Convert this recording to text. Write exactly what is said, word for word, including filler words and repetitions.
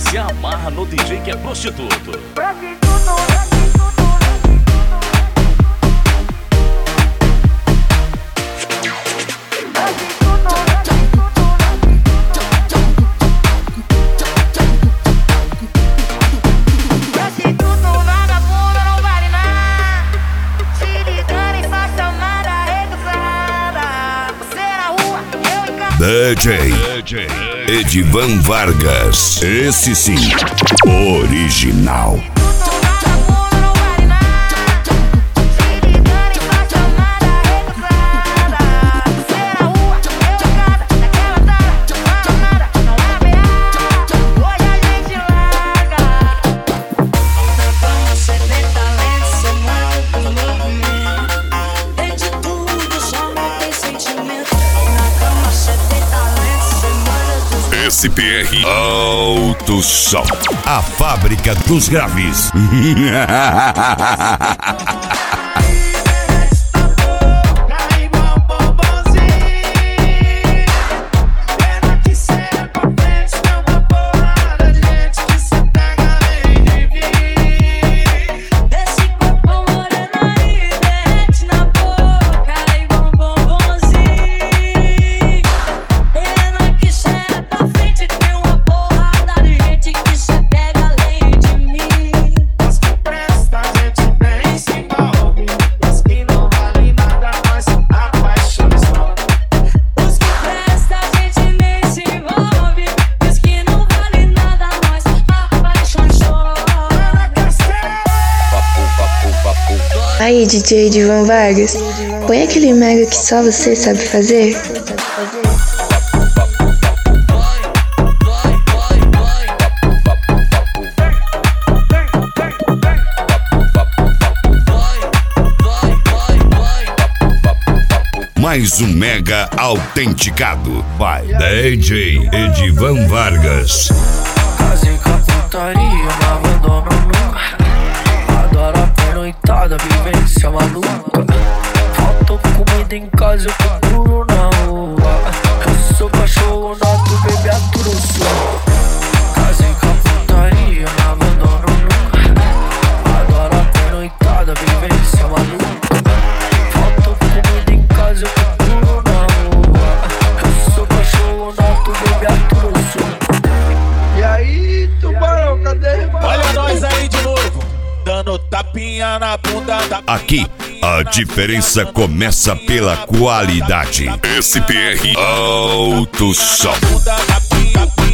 se amarra no D J que é prostituto. D J Edivan Vargas, esse sim, original. S P R Alto Som, a fábrica dos graves. Aí, D J Edivan Vargas, põe aquele mega que só você sabe fazer. Mais um mega autenticado by D J Edivan Vargas. Casei com a putaria, não abandono nunca. Adoro a noitada, vivência maluca. Faltou comida em casa, eu procuro na rua. Eu sou cachorro nato, bebê aturoso. Casei com a putaria, não abandono nunca. Adoro a noitada, vivência maluca. Faltou comida em casa, eu procuro na rua. Eu sou cachorro nato, bebê aturoso. E aí, tubarão, cadê? Olha nós aí de novo, dando tapinha na bunda da... Aqui, a diferença começa pela qualidade. S P R Alto Som. Bunda da